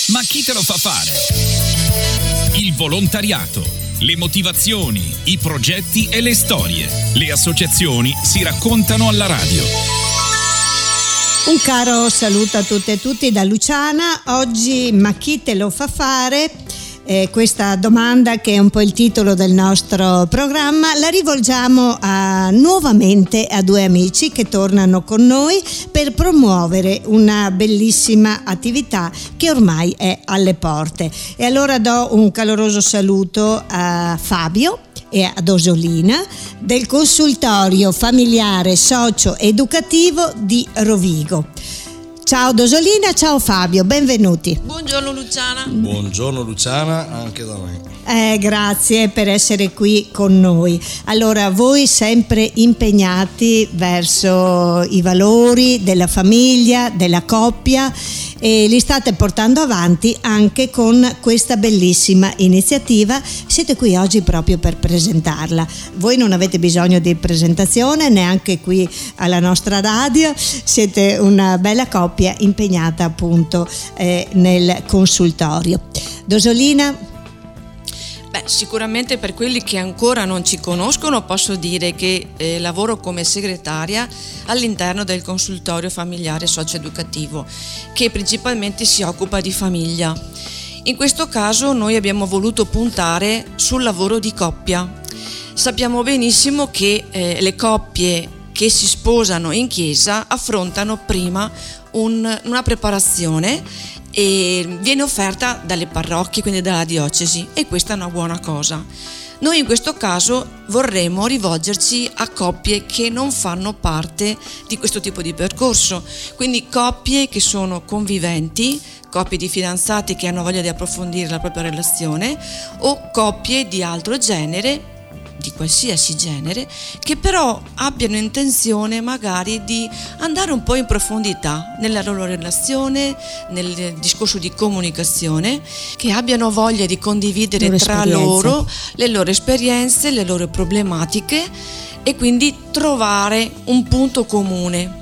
Ma chi te lo fa fare? Il volontariato, le motivazioni, i progetti e le storie. Le associazioni si raccontano alla radio. Un caro saluto a tutte e tutti da Luciana. Oggi ma chi te lo fa fare? Questa domanda, che è un po' il titolo del nostro programma, la rivolgiamo nuovamente a due amici che tornano con noi per promuovere una bellissima attività che ormai è alle porte. E allora do un caloroso saluto a Fabio e ad Osolina del consultorio familiare socio-educativo di Rovigo. Ciao Dosolina, ciao Fabio, benvenuti. Buongiorno Luciana. Buongiorno Luciana, anche da me. Grazie per essere qui con noi. Allora, voi sempre impegnati verso i valori della famiglia, della coppia, e li state portando avanti anche con questa bellissima iniziativa. Siete qui oggi proprio per presentarla. Voi non avete bisogno di presentazione neanche qui alla nostra radio, siete una bella coppia impegnata appunto nel consultorio. Dosolina? Sicuramente per quelli che ancora non ci conoscono posso dire che lavoro come segretaria all'interno del consultorio familiare socio-educativo, che principalmente si occupa di famiglia. In questo caso noi abbiamo voluto puntare sul lavoro di coppia. Sappiamo benissimo che le coppie che si sposano in chiesa affrontano prima una preparazione e viene offerta dalle parrocchie, quindi dalla diocesi, e questa è una buona cosa. Noi in questo caso vorremmo rivolgerci a coppie che non fanno parte di questo tipo di percorso, quindi coppie che sono conviventi, coppie di fidanzati che hanno voglia di approfondire la propria relazione, o coppie di altro genere, di qualsiasi genere, che però abbiano intenzione magari di andare un po' in profondità nella loro relazione, nel discorso di comunicazione, che abbiano voglia di condividere tra loro le loro esperienze, le loro problematiche e quindi trovare un punto comune.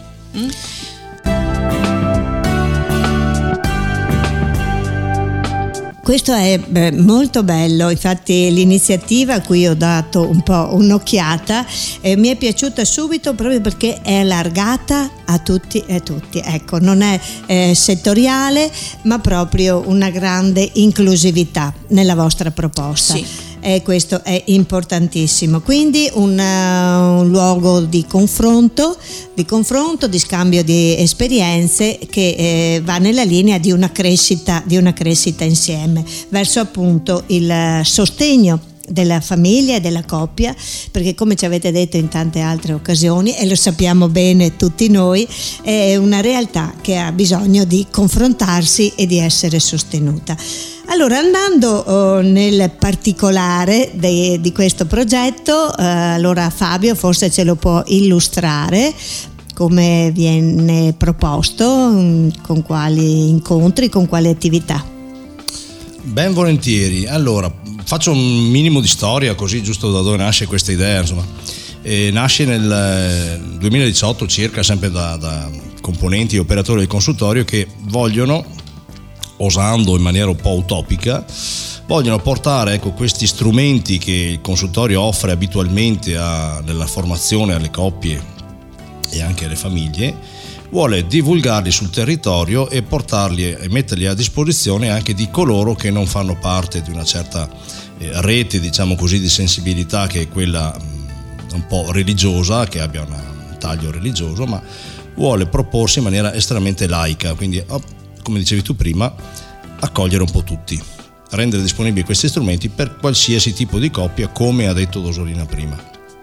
Questo è molto bello, infatti l'iniziativa a cui ho dato un po' un'occhiata mi è piaciuta subito proprio perché è allargata a tutti e tutti, ecco, non è settoriale ma proprio una grande inclusività nella vostra proposta. Sì. E questo è importantissimo, quindi un luogo di confronto, di scambio di esperienze che va nella linea di una crescita insieme verso appunto il sostegno della famiglia e della coppia, perché come ci avete detto in tante altre occasioni e lo sappiamo bene tutti noi, è una realtà che ha bisogno di confrontarsi e di essere sostenuta. Allora, andando nel particolare di questo progetto, allora Fabio forse ce lo può illustrare, come viene proposto, con quali incontri, con quali attività. Ben volentieri. Allora, faccio un minimo di storia, così giusto da dove nasce questa idea. Insomma, nasce nel 2018 circa, sempre da componenti e operatori del consultorio che vogliono, osando in maniera un po' utopica, vogliono portare questi strumenti che il consultorio offre abitualmente nella formazione alle coppie e anche alle famiglie, vuole divulgarli sul territorio e portarli e metterli a disposizione anche di coloro che non fanno parte di una certa rete, diciamo così, di sensibilità, che è quella un po' religiosa, che abbia un taglio religioso, ma vuole proporsi in maniera estremamente laica, quindi come dicevi tu prima, accogliere un po' tutti, rendere disponibili questi strumenti per qualsiasi tipo di coppia, come ha detto Dosolina prima.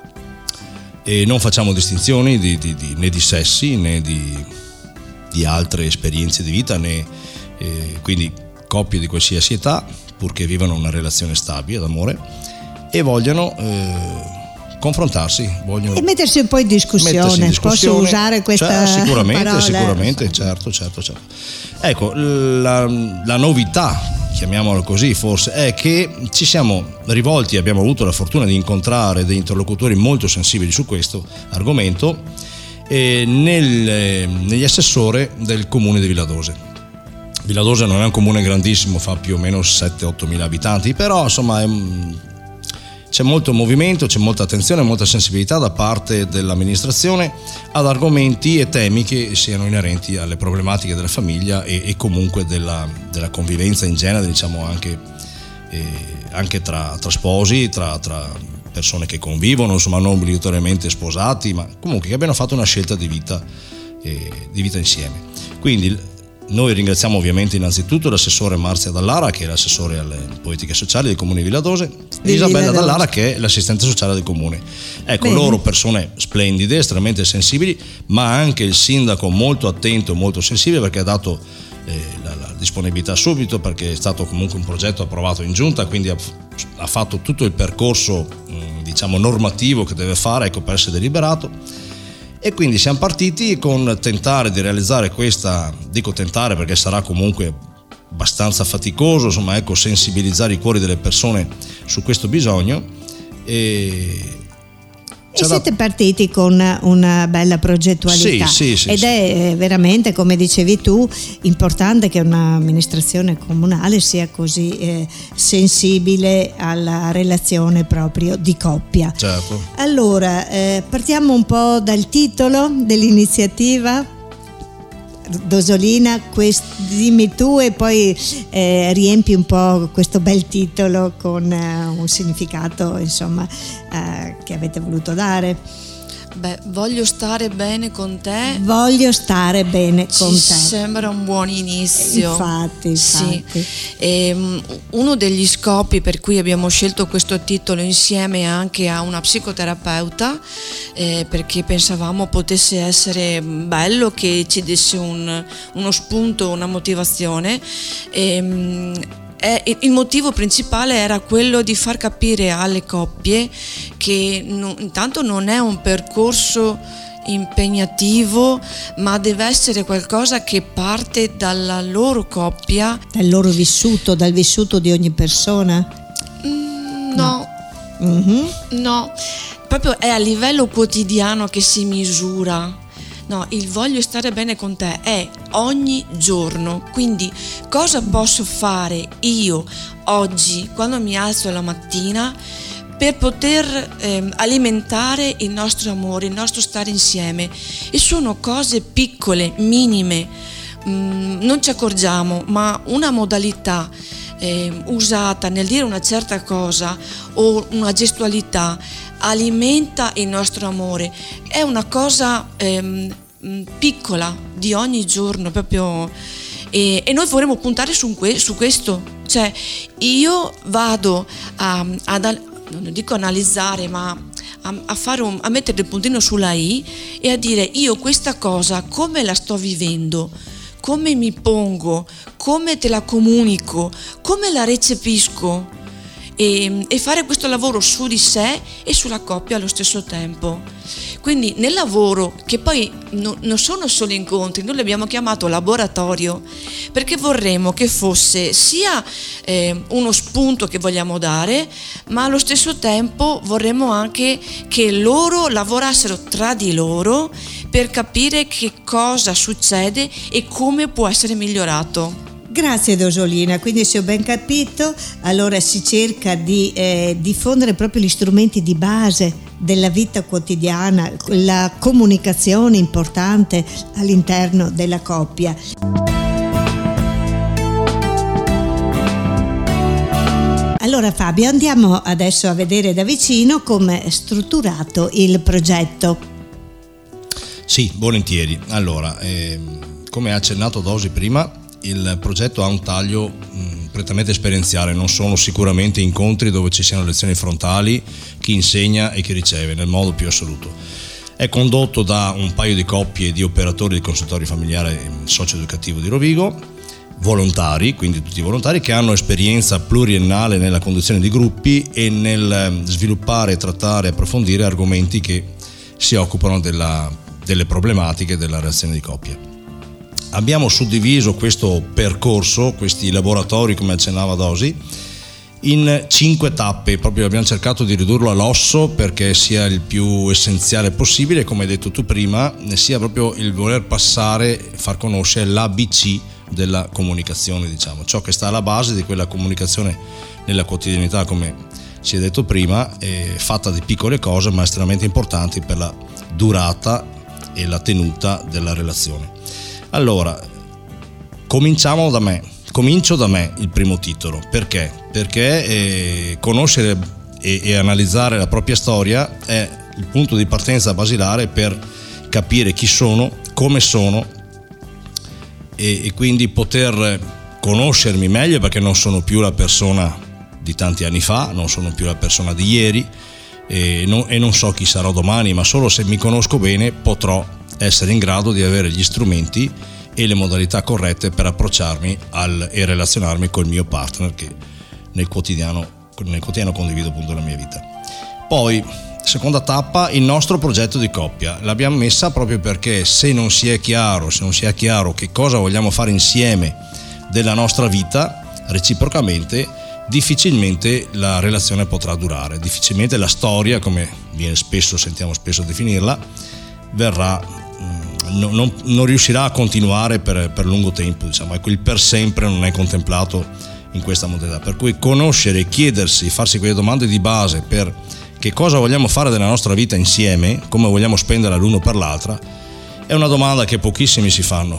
E non facciamo distinzioni né di sessi né di altre esperienze di vita, quindi coppie di qualsiasi età, purché vivano una relazione stabile d'amore e vogliono confrontarsi, e mettersi un po' in discussione. Posso usare questa parola? Sicuramente, certo. Ecco, la novità, chiamiamolo così forse, è che ci siamo rivolti, abbiamo avuto la fortuna di incontrare degli interlocutori molto sensibili su questo argomento negli assessori del comune di Villadose. Villadosa non è un comune grandissimo, fa più o meno 7-8 mila abitanti, però insomma c'è molto movimento, c'è molta attenzione, molta sensibilità da parte dell'amministrazione ad argomenti e temi che siano inerenti alle problematiche della famiglia e comunque della convivenza in genere, diciamo anche tra sposi, tra persone che convivono, insomma non obbligatoriamente sposati, ma comunque che abbiano fatto una scelta di vita insieme. Quindi noi ringraziamo ovviamente innanzitutto l'assessore Marzia Dallara, che è l'assessore alle politiche sociali del comune di Villadose, e Isabella Dallara, che è l'assistente sociale del comune. Ecco, loro persone splendide, estremamente sensibili, ma anche il sindaco molto attento, molto sensibile, perché ha dato la disponibilità subito, perché è stato comunque un progetto approvato in giunta, quindi ha fatto tutto il percorso diciamo normativo che deve fare, ecco, per essere deliberato. E quindi siamo partiti con tentare di realizzare questa, dico tentare perché sarà comunque abbastanza faticoso, insomma, ecco, sensibilizzare i cuori delle persone su questo bisogno. E siete partiti con una bella progettualità, ed è veramente, come dicevi tu, importante che un'amministrazione comunale sia così sensibile alla relazione proprio di coppia. Certo. Allora, partiamo un po' dal titolo dell'iniziativa. Dosolina, dimmi tu e poi riempi un po' questo bel titolo con un significato, insomma, che avete voluto dare. Beh, voglio stare bene con te. Voglio stare bene con te. Sembra un buon inizio. Infatti. Sì. Uno degli scopi per cui abbiamo scelto questo titolo insieme anche a una psicoterapeuta, perché pensavamo potesse essere bello, che ci desse uno spunto, una motivazione. Il motivo principale era quello di far capire alle coppie che intanto non è un percorso impegnativo, ma deve essere qualcosa che parte dalla loro coppia, dal loro vissuto, dal vissuto di ogni persona. No. Mm-hmm. No, proprio è a livello quotidiano che si misura. No, il voglio stare bene con te è ogni giorno, quindi cosa posso fare io oggi quando mi alzo la mattina per poter alimentare il nostro amore, il nostro stare insieme. E sono cose piccole, minime, non ci accorgiamo, ma una modalità usata nel dire una certa cosa o una gestualità alimenta il nostro amore. È una cosa piccola di ogni giorno proprio, e noi vorremmo puntare su questo. Cioè io vado non dico analizzare, ma a mettere il puntino sulla I e a dire: io questa cosa come la sto vivendo, come mi pongo, come te la comunico, come la recepisco, e fare questo lavoro su di sé e sulla coppia allo stesso tempo. Quindi nel lavoro, che poi non sono solo incontri, noi l'abbiamo chiamato laboratorio perché vorremmo che fosse sia uno spunto che vogliamo dare, ma allo stesso tempo vorremmo anche che loro lavorassero tra di loro per capire che cosa succede e come può essere migliorato. Grazie Dosolina, quindi se ho ben capito, allora si cerca di diffondere proprio gli strumenti di base della vita quotidiana, la comunicazione importante all'interno della coppia. Allora Fabio, andiamo adesso a vedere da vicino come è strutturato il progetto. Sì, volentieri. Allora, come ha accennato Dosi prima, il progetto ha un taglio prettamente esperienziale, non sono sicuramente incontri dove ci siano lezioni frontali, chi insegna e chi riceve nel modo più assoluto. È condotto da un paio di coppie di operatori del consultorio familiare socio-educativo di Rovigo, volontari, quindi tutti volontari che hanno esperienza pluriennale nella conduzione di gruppi e nel sviluppare, trattare e approfondire argomenti che si occupano delle problematiche della relazione di coppia. Abbiamo suddiviso questo percorso, questi laboratori, come accennava Dosi, in 5 tappe. Proprio abbiamo cercato di ridurlo all'osso perché sia il più essenziale possibile, come hai detto tu prima, sia proprio il voler passare, far conoscere l'ABC della comunicazione, diciamo, ciò che sta alla base di quella comunicazione nella quotidianità, come si è detto prima, è fatta di piccole cose ma estremamente importanti per la durata e la tenuta della relazione. Allora, comincio da me il primo titolo. Perché conoscere e analizzare la propria storia è il punto di partenza basilare per capire chi sono, come sono e quindi poter conoscermi meglio, perché non sono più la persona di tanti anni fa, non sono più la persona di ieri e non so chi sarò domani, ma solo se mi conosco bene potrò essere in grado di avere gli strumenti e le modalità corrette per approcciarmi e relazionarmi col mio partner, che nel quotidiano condivido appunto la mia vita. Poi, seconda tappa, il nostro progetto di coppia. L'abbiamo messa proprio perché se non si è chiaro che cosa vogliamo fare insieme della nostra vita, reciprocamente, difficilmente la relazione potrà durare, difficilmente la storia, come sentiamo spesso definirla, non riuscirà a continuare per lungo tempo, diciamo. Ecco, il per sempre non è contemplato in questa modalità, per cui conoscere, chiedersi, farsi quelle domande di base per che cosa vogliamo fare della nostra vita insieme, come vogliamo spendere l'uno per l'altra, è una domanda che pochissimi si fanno,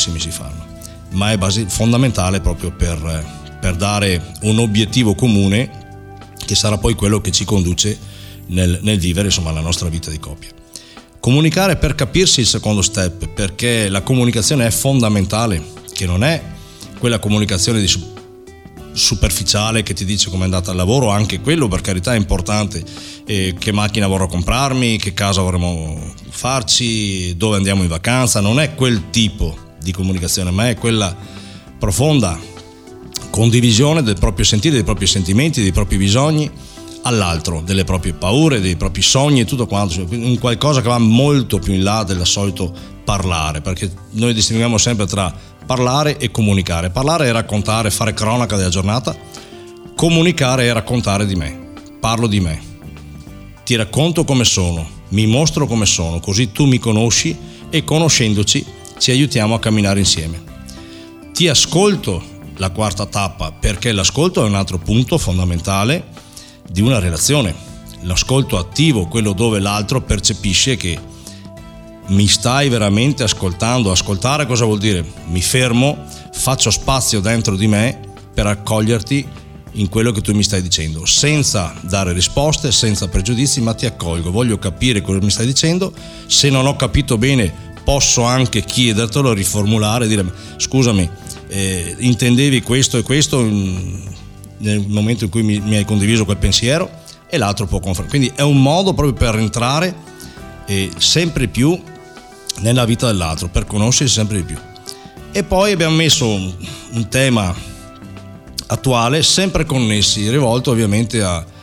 ma è fondamentale proprio per dare un obiettivo comune che sarà poi quello che ci conduce nel vivere, insomma, la nostra vita di coppia. Comunicare per capirsi, il secondo step, perché la comunicazione è fondamentale, che non è quella comunicazione superficiale che ti dice come è andata al lavoro, anche quello per carità è importante, che macchina vorrò comprarmi, che casa vorremmo farci, dove andiamo in vacanza. Non è quel tipo di comunicazione, ma è quella profonda condivisione del proprio sentire, dei propri sentimenti, dei propri bisogni all'altro, delle proprie paure, dei propri sogni e tutto quanto, un qualcosa che va molto più in là del solito parlare, perché noi distinguiamo sempre tra parlare e comunicare. Parlare è raccontare, fare cronaca della giornata, comunicare è raccontare di me, parlo di me, ti racconto come sono, mi mostro come sono, così tu mi conosci e conoscendoci ci aiutiamo a camminare insieme. Ti ascolto, la quarta tappa, perché l'ascolto è un altro punto fondamentale di una relazione. L'ascolto attivo, quello dove l'altro percepisce che mi stai veramente ascoltando. Ascoltare cosa vuol dire? Mi fermo, faccio spazio dentro di me per accoglierti in quello che tu mi stai dicendo, senza dare risposte, senza pregiudizi, ma ti accolgo, voglio capire cosa mi stai dicendo. Se non ho capito bene posso anche chiedertelo, riformulare, dire scusami, intendevi questo e questo nel momento in cui mi hai condiviso quel pensiero, e l'altro può confermare. Quindi è un modo proprio per entrare sempre più nella vita dell'altro, per conoscersi sempre di più. E poi abbiamo messo un tema attuale, sempre connessi, rivolto ovviamente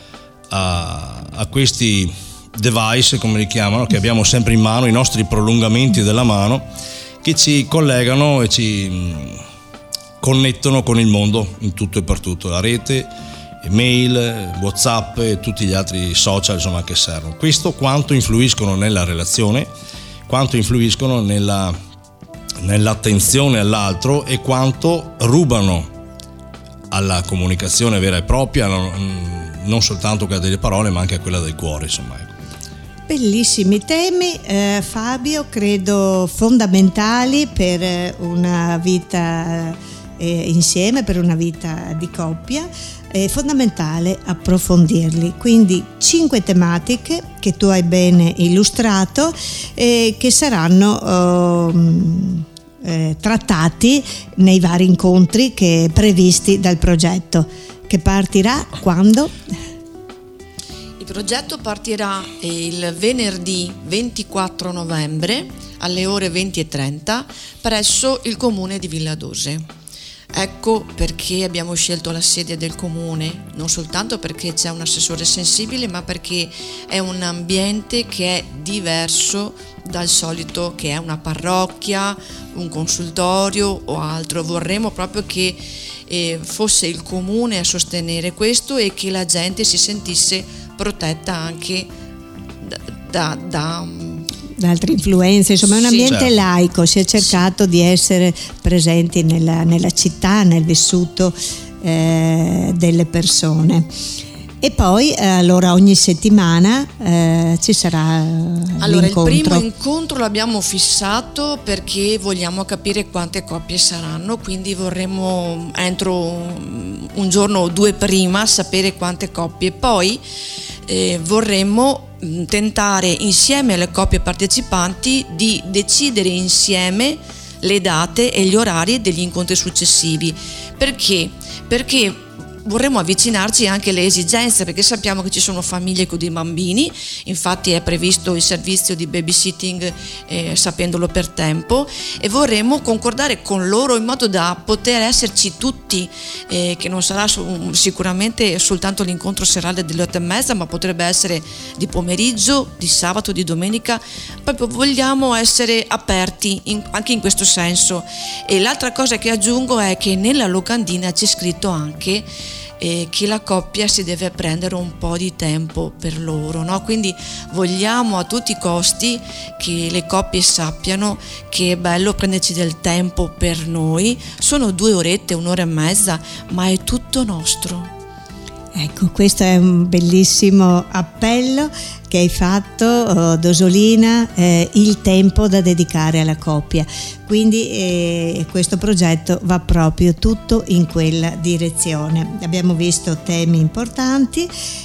a questi device, come li chiamano, che abbiamo sempre in mano, i nostri prolungamenti della mano, che ci collegano e ci connettono con il mondo in tutto e per tutto, la rete, mail, WhatsApp e tutti gli altri social, insomma, che servono. Questo quanto influiscono nella relazione, quanto influiscono nell'attenzione all'altro e quanto rubano alla comunicazione vera e propria, non soltanto quella delle parole ma anche quella del cuore, insomma. Bellissimi temi, Fabio, credo fondamentali per una vita insieme, per una vita di coppia. È fondamentale approfondirli, quindi 5 tematiche che tu hai bene illustrato e che saranno trattati nei vari incontri previsti dal progetto, che partirà quando? Il progetto partirà il venerdì 24 novembre alle ore 20:30 presso il comune di Villadose. Ecco perché abbiamo scelto la sede del comune, non soltanto perché c'è un assessore sensibile, ma perché è un ambiente che è diverso dal solito, che è una parrocchia, un consultorio o altro. Vorremmo proprio che fosse il comune a sostenere questo e che la gente si sentisse protetta anche da altre influenze, insomma è un ambiente certo. laico, si è cercato di essere presenti nella città, nel vissuto delle persone. E poi allora ogni settimana ci sarà l'incontro. Il primo incontro l'abbiamo fissato perché vogliamo capire quante coppie saranno, quindi vorremmo entro un giorno o due prima sapere quante coppie. Poi vorremmo tentare insieme alle coppie partecipanti di decidere insieme le date e gli orari degli incontri successivi. Perché vorremmo avvicinarci anche alle esigenze, perché sappiamo che ci sono famiglie con dei bambini, infatti è previsto il servizio di babysitting sapendolo per tempo, e vorremmo concordare con loro in modo da poter esserci tutti, che non sarà sicuramente soltanto l'incontro serale delle 8:30, ma potrebbe essere di pomeriggio, di sabato, di domenica. Proprio vogliamo essere aperti anche in questo senso. E l'altra cosa che aggiungo è che nella locandina c'è scritto anche che la coppia si deve prendere un po' di tempo per loro, no? Quindi vogliamo a tutti i costi che le coppie sappiano che è bello prenderci del tempo per noi. Sono 2 orette, 1 ora e mezza, ma è tutto nostro. Ecco, questo è un bellissimo appello che hai fatto, Dosolina, il tempo da dedicare alla coppia. Quindi questo progetto va proprio tutto in quella direzione. Abbiamo visto temi importanti.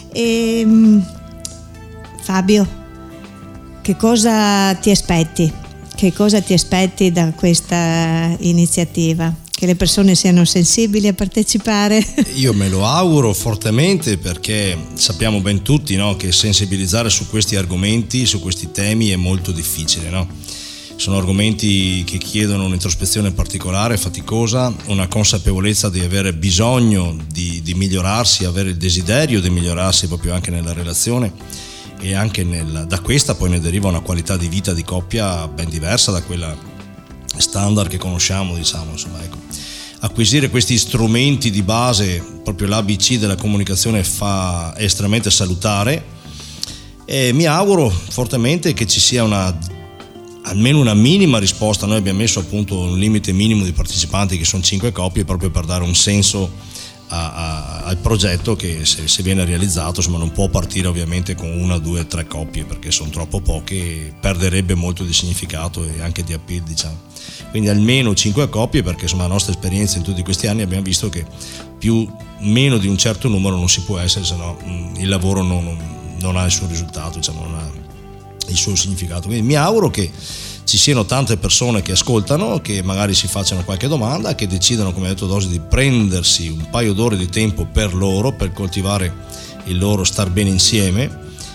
Fabio, che cosa ti aspetti? Che cosa ti aspetti da questa iniziativa? Che le persone siano sensibili a partecipare? Io me lo auguro fortemente, perché sappiamo ben tutti, no, che sensibilizzare su questi argomenti, su questi temi è molto difficile, no? Sono argomenti che chiedono un'introspezione particolare, faticosa, una consapevolezza di avere bisogno di migliorarsi, avere il desiderio di migliorarsi proprio anche nella relazione, e anche da questa poi ne deriva una qualità di vita di coppia ben diversa da quella standard che conosciamo, diciamo, insomma, ecco. Acquisire questi strumenti di base, proprio l'ABC della comunicazione, è estremamente salutare, e mi auguro fortemente che ci sia almeno una minima risposta. Noi abbiamo messo appunto un limite minimo di partecipanti, che sono 5 coppie, proprio per dare un senso al progetto, che se viene realizzato, insomma, non può partire ovviamente con 1, 2, 3 coppie, perché sono troppo poche, perderebbe molto di significato e anche di appeal, diciamo. Quindi almeno 5 coppie, perché insomma la nostra esperienza in tutti questi anni abbiamo visto che meno di un certo numero non si può essere, se no il lavoro non ha il suo risultato, diciamo, non ha il suo significato. Quindi mi auguro che ci siano tante persone che ascoltano, che magari si facciano qualche domanda, che decidano, come ha detto Dosi, di prendersi un paio d'ore di tempo per loro, per coltivare il loro star bene insieme,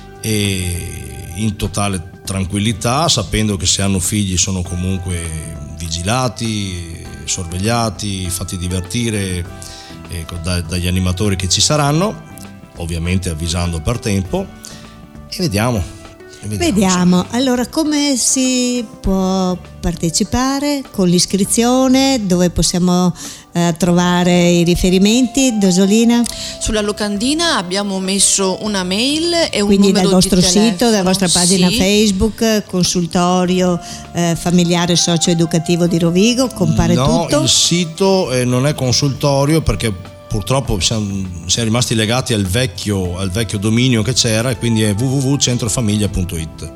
e in totale tranquillità, sapendo che se hanno figli sono comunque vigilati, sorvegliati, fatti divertire dagli animatori che ci saranno, ovviamente avvisando per tempo, e vediamo. Allora, come si può partecipare? Con l'iscrizione? Dove possiamo trovare i riferimenti, Dosolina? Sulla locandina abbiamo messo una mail e un quindi numero dal vostro di telefono. sito, dalla vostra pagina sì. Facebook, consultorio familiare socio-educativo di Rovigo, compare tutto? No, il sito non è consultorio, perché purtroppo siamo rimasti legati al vecchio dominio che c'era, e quindi è www.centrofamiglia.it.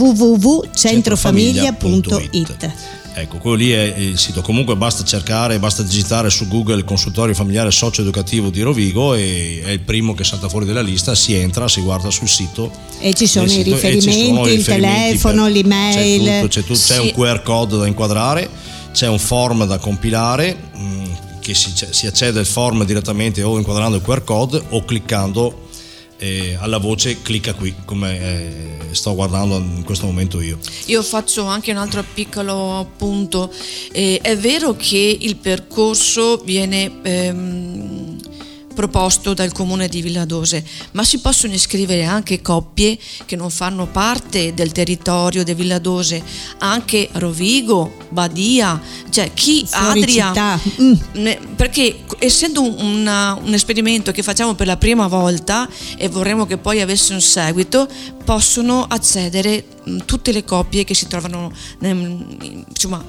www.centrofamiglia.it. Ecco, quello lì è il sito. Comunque basta digitare su Google il consultorio familiare socio-educativo di Rovigo, e è il primo che salta fuori dalla lista. Si entra, si guarda sul sito e ci sono i riferimenti, il telefono, l'email. C'è tutto, c'è un QR code da inquadrare, c'è un form da compilare, che si accede al form direttamente o inquadrando il QR code o cliccando alla voce clicca qui, come sto guardando in questo momento io. Io faccio anche un altro piccolo appunto. È vero che il percorso viene proposto dal comune di Villadose, ma si possono iscrivere anche coppie che non fanno parte del territorio di Villadose, anche Rovigo, Badia, cioè chi Adria, perché essendo un esperimento che facciamo per la prima volta e vorremmo che poi avesse un seguito, possono accedere tutte le coppie che si trovano nei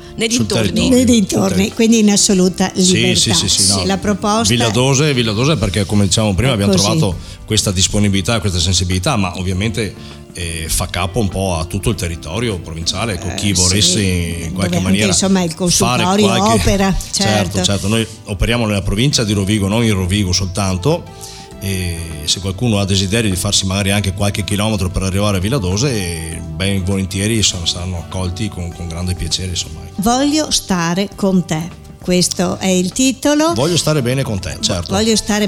dintorni, quindi in assoluta libertà. Sì, no. La proposta Villadose perché, come dicevamo prima, abbiamo trovato questa disponibilità e questa sensibilità, ma ovviamente fa capo un po' a tutto il territorio provinciale, con chi volesse in qualche maniera insomma il consultorio opera, certo, noi operiamo nella provincia di Rovigo, non in Rovigo soltanto, e se qualcuno ha desiderio di farsi magari anche qualche chilometro per arrivare a Villadose, ben volentieri saranno accolti con grande piacere, insomma. Voglio stare con te, questo è il titolo. Voglio stare bene con te, certo. Voglio stare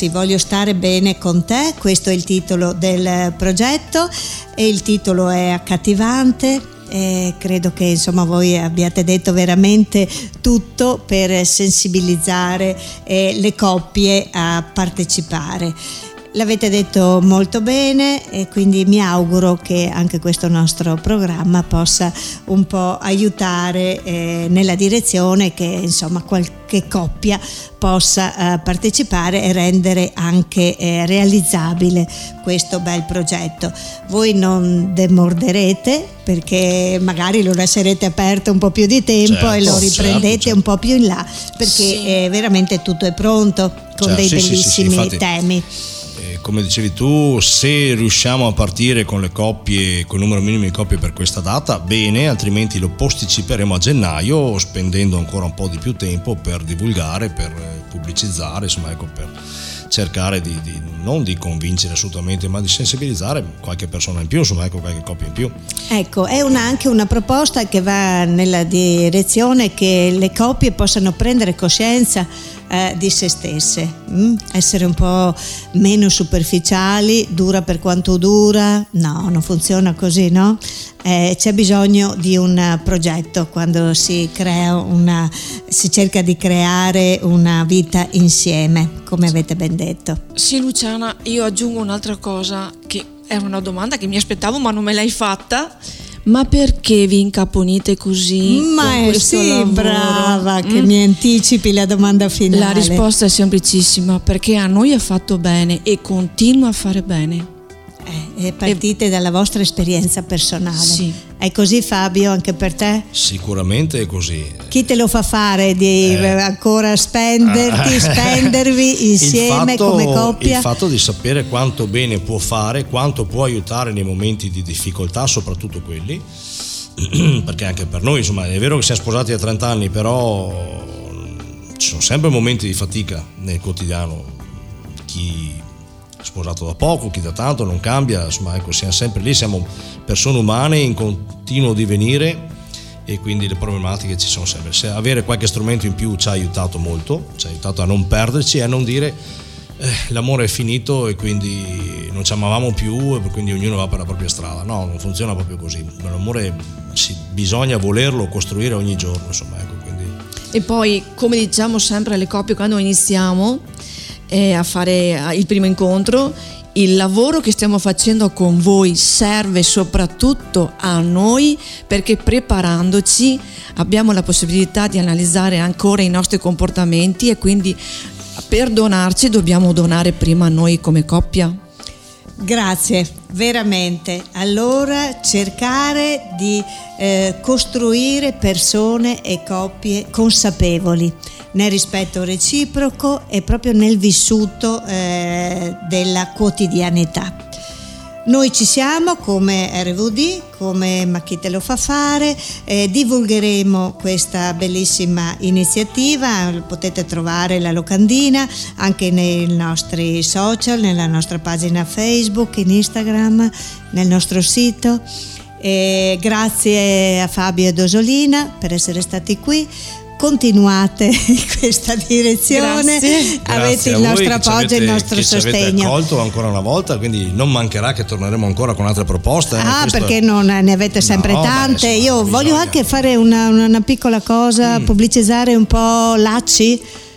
bene con te, questo è il titolo del progetto e il titolo è accattivante. Credo che insomma voi abbiate detto veramente tutto per sensibilizzare le coppie a partecipare. L'avete detto molto bene e quindi mi auguro che anche questo nostro programma possa un po' aiutare nella direzione che insomma qualche coppia possa partecipare e rendere anche realizzabile questo bel progetto. Voi non demorderete perché magari lo lascerete aperto un po' più di tempo e lo riprendete un po' più in là, perché veramente tutto è pronto con dei bellissimi temi. Come dicevi tu, se riusciamo a partire con le coppie, con il numero minimo di coppie per questa data, bene, altrimenti lo posticiperemo a gennaio, spendendo ancora un po' di più tempo per divulgare, per pubblicizzare, insomma, per cercare non di convincere assolutamente, ma di sensibilizzare qualche persona in più, insomma, qualche coppia in più. Ecco, è anche una proposta che va nella direzione che le coppie possano prendere coscienza di se stesse, essere un po' meno superficiali, dura per quanto dura, no, non funziona così, no? C'è bisogno di un progetto quando si cerca di creare una vita insieme, come avete ben detto. Sì, Luciana, io aggiungo un'altra cosa che è una domanda che mi aspettavo ma non me l'hai fatta. Ma perché vi incaponite così? Ma brava che mi anticipi la domanda finale. La risposta è semplicissima, perché a noi ha fatto bene e continua a fare bene. Partite dalla vostra esperienza personale. Sì. È così, Fabio, anche per te? Sicuramente è così. Chi te lo fa fare di ancora spendervi insieme come coppia? Il fatto di sapere quanto bene può fare, quanto può aiutare nei momenti di difficoltà, soprattutto quelli, perché anche per noi, insomma, è vero che siamo sposati a 30 anni, però ci sono sempre momenti di fatica nel quotidiano. Chi sposato da poco, chi da tanto, non cambia, insomma, siamo sempre lì, siamo persone umane in continuo divenire e quindi le problematiche ci sono sempre. Se avere qualche strumento in più ci ha aiutato molto, ci ha aiutato a non perderci e a non dire l'amore è finito e quindi non ci amavamo più e quindi ognuno va per la propria strada. No, non funziona proprio così. L'amore bisogna volerlo costruire ogni giorno, insomma, quindi. E poi, come diciamo sempre alle coppie quando iniziamo a fare il primo incontro, il lavoro che stiamo facendo con voi serve soprattutto a noi, perché preparandoci abbiamo la possibilità di analizzare ancora i nostri comportamenti e quindi per donarci dobbiamo donare prima a noi come coppia. Grazie, veramente. Allora cercare di costruire persone e coppie consapevoli nel rispetto reciproco e proprio nel vissuto della quotidianità. Noi ci siamo come RVD, come Ma chi te lo fa fare, divulgheremo questa bellissima iniziativa, potete trovare la locandina anche nei nostri social, nella nostra pagina Facebook, in Instagram, nel nostro sito. Grazie a Fabio e Dosolina per essere stati qui. Continuate in questa direzione. Grazie. Avete il nostro appoggio e il nostro sostegno. Ci avete accolto ancora una volta, quindi non mancherà che torneremo ancora con altre proposte. Perché non ne avete sempre tante. Io voglio anche fare una piccola cosa, pubblicizzare un po' Lacci.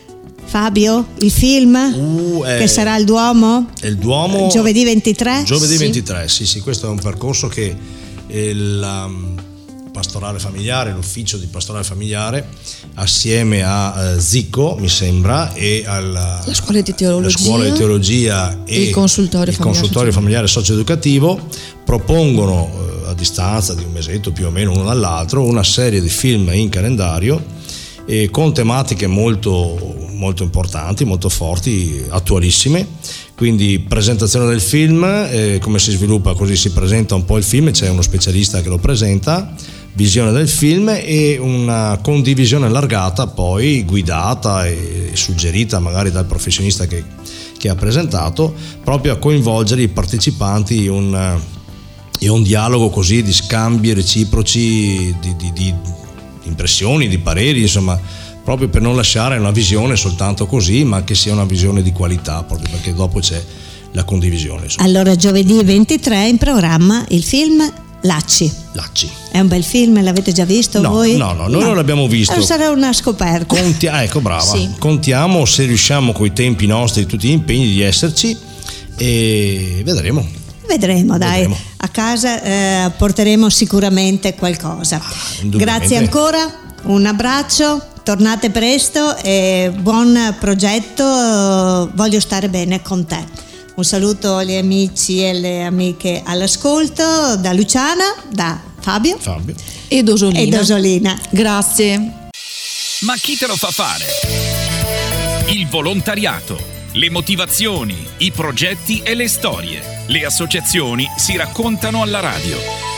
Fabio, il film che sarà il Duomo? Il Duomo giovedì 23? Giovedì sì. 23, sì, questo è un percorso che la pastorale familiare, l'ufficio di pastorale familiare, assieme a Zicco, mi sembra, e alla scuola di teologia e il consultorio familiare socio-educativo propongono a distanza di un mesetto più o meno uno dall'altro una serie di film in calendario con tematiche molto, molto importanti, molto forti, attualissime. Quindi presentazione del film, come si sviluppa, così si presenta un po' il film, c'è uno specialista che lo presenta, visione del film e una condivisione allargata poi guidata e suggerita magari dal professionista che ha presentato, proprio a coinvolgere i partecipanti in un dialogo così di scambi reciproci di impressioni, di pareri, insomma, proprio per non lasciare una visione soltanto così, ma che sia una visione di qualità, proprio perché dopo c'è la condivisione, insomma. Allora giovedì 23 in programma il film Lacci. È un bel film, l'avete già visto voi? No, noi non l'abbiamo visto. Sarà una scoperta. Ecco, brava. Sì. Contiamo, se riusciamo coi tempi nostri, tutti gli impegni, di esserci, e vedremo, dai. A casa porteremo sicuramente qualcosa. Grazie ancora, un abbraccio, tornate presto e buon progetto. Voglio stare bene con te. Un saluto agli amici e alle amiche all'ascolto da Luciana, da Fabio e Dosolina. Grazie. Ma chi te lo fa fare? Il volontariato, le motivazioni, i progetti e le storie. Le associazioni si raccontano alla radio.